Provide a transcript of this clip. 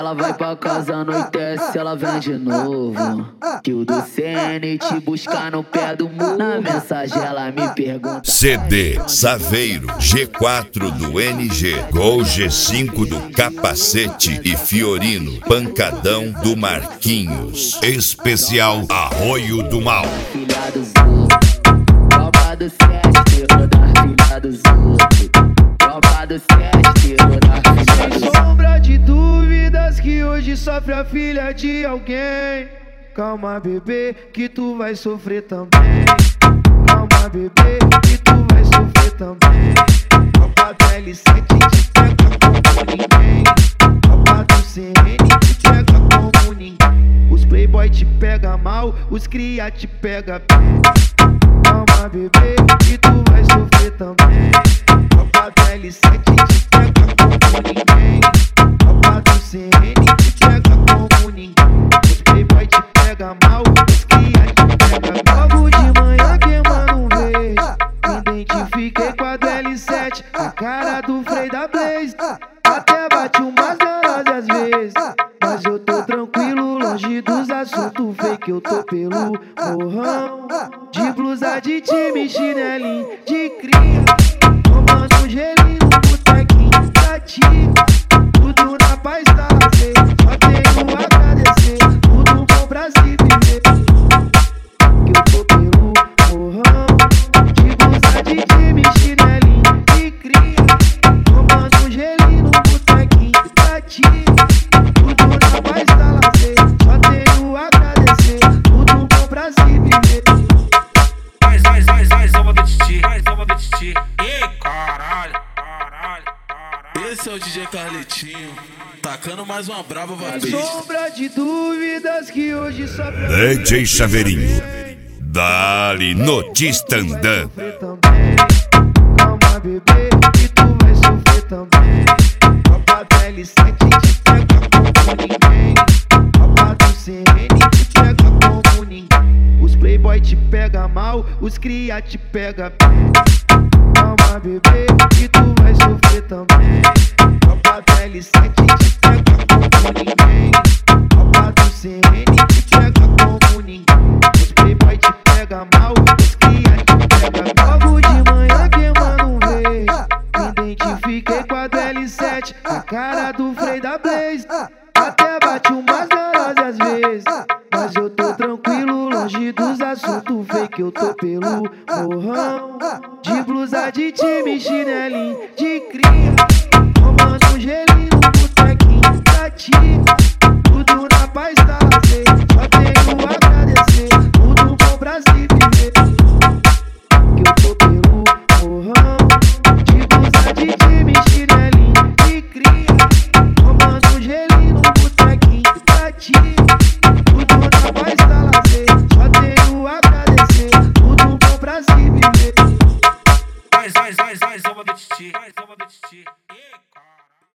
ela vai pra casa, anoitece, ela vem de novo. Que o do CN te buscar no pé do muro. Na mensagem ela me pergunta: CD Saveiro G4 do NG, Gol G5 do Capacete e Fiorino, Pancadão do Marquinhos. Especial Arroio do Mal. Filha dos outros, tropa do 7, terror da filha dos outros. Tropa do 7, terror da filha dos outros. Sem sombra de dúvidas que hoje sofre a filha de alguém. Calma, bebê, que tu vai sofrer também. Calma, bebê, que tu vai sofrer também. Tropa do L7 te pega como ninguém. Tropa do CN te pega como ninguém. Os playboy te pega mal, os cria te pega bem. Calma, bebê, que tu vai sofrer também. Tropa do L7 te pega como ninguém. Tropa do CN te pega como ninguém. Os playboy te pega mal, os cria te pega bem. Logo de manhã queimando um vez, me identifiquei com a do L7, a cara do Frei da Blaze. Até bate umas neuroses às vezes, mas eu tô tranquilo, longe dos assuntos fake. Eu tô pelo morrão, de blusa de time, chinelinho de cria, tomando um gelinho no botequinho pra ti. Tudo na paz da lazer, só tenho a agradecer. Tudo bom pra se viver, que eu tô pelo morrão, de blusa de time, chinelinho de cria, tomando um gelinho no botequinho pra ti. Tudo na paz da lazer, só tenho a agradecer. Tudo bom pra se viver. Mais uma vez de ti, mais uma vez de ti. Ei, caralho. Esse é o DJ Carletinho, tacando mais uma brava vapista. Sombra de dúvidas que hoje sofre. DJ Saveirinho, dali no Tistandã. Calma, bebê, que tu vai sofrer também. Tropa do L7 te pega como ninguém. Tropa do CN te pega como ninguém. Os playboy te pega mal, os cria te pega bem. Calma, bebê, que tu vai sofrer também. Tropa do L7 te pega como ninguém. Tropa do CN te pega como ninguém. Os playboy te pega mal, os cria te pega bem. Logo de manhã queimando um vez, me identifiquei com a do L7, a cara do Frei da Blaze. Até bate umas neuroses às vezes, mas eu tô tranquilo, longe dos assuntos fake. Eu tô pelo morrão, de blusa de time, chinelinho de